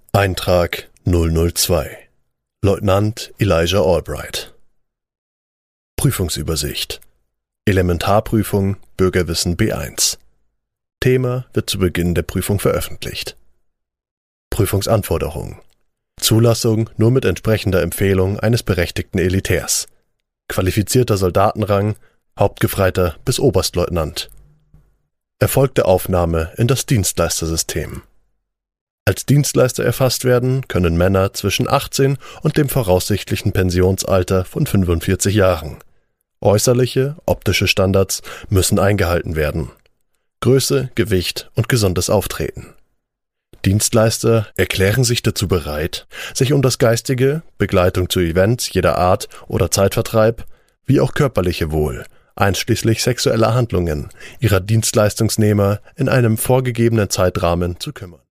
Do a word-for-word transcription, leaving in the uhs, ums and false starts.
Eintrag null null zwei. Leutnant Elijah Albright. Prüfungsübersicht. Elementarprüfung, Bürgerwissen B eins. Thema wird zu Beginn der Prüfung veröffentlicht. Prüfungsanforderungen. Zulassung nur mit entsprechender Empfehlung eines berechtigten Elitärs. Qualifizierter Soldatenrang, Hauptgefreiter bis Oberstleutnant. Erfolgte Aufnahme in das Dienstleistersystem. Als Dienstleister erfasst werden können Männer zwischen achtzehn und dem voraussichtlichen Pensionsalter von fünfundvierzig Jahren. Äußerliche, optische Standards müssen eingehalten werden. Größe, Gewicht und gesundes Auftreten. Dienstleister erklären sich dazu bereit, sich um das geistige, Begleitung zu Events jeder Art oder Zeitvertreib, wie auch körperliche Wohl, einschließlich sexueller Handlungen, ihrer Dienstleistungsnehmer in einem vorgegebenen Zeitrahmen zu kümmern.